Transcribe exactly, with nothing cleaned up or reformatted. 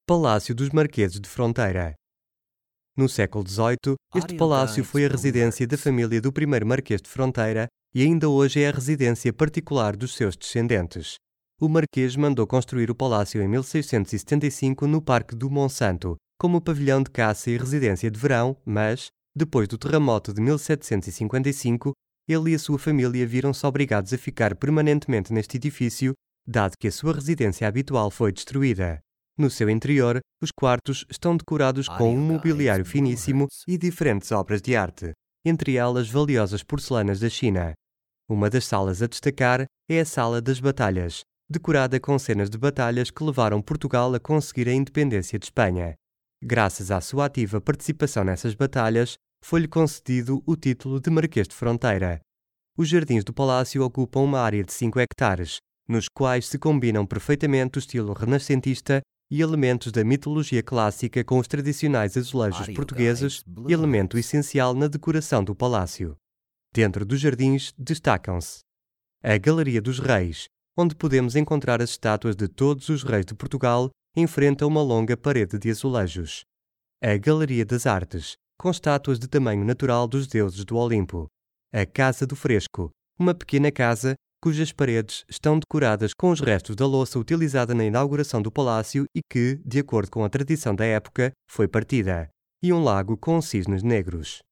Palácio dos Marqueses de Fronteira. No século dezoito, este palácio foi a residência da família do primeiro Marquês de Fronteira e ainda hoje é a residência particular dos seus descendentes. O Marquês mandou construir o palácio em mil seiscentos e setenta e cinco no Parque do Monsanto, como pavilhão de caça e residência de verão, mas, depois do terremoto de mil setecentos e cinquenta e cinco, ele e a sua família viram-se obrigados a ficar permanentemente neste edifício, dado que a sua residência habitual foi destruída. No seu interior, os quartos estão decorados com um mobiliário finíssimo e diferentes obras de arte, entre elas valiosas porcelanas da China. Uma das salas a destacar é a Sala das Batalhas, decorada com cenas de batalhas que levaram Portugal a conseguir a independência de Espanha. Graças à sua ativa participação nessas batalhas, foi-lhe concedido o título de Marquês de Fronteira. Os jardins do palácio ocupam uma área de cinco hectares, nos quais se combinam perfeitamente o estilo renascentista e elementos da mitologia clássica com os tradicionais azulejos portugueses, elemento essencial na decoração do palácio. Dentro dos jardins destacam-se a Galeria dos Reis, onde podemos encontrar as estátuas de todos os reis de Portugal em frente a uma longa parede de azulejos. A Galeria das Artes, com estátuas de tamanho natural dos deuses do Olimpo. A Casa do Fresco, uma pequena casa cujas paredes estão decoradas com os restos da louça utilizada na inauguração do palácio e que, de acordo com a tradição da época, foi partida, e um lago com cisnes negros.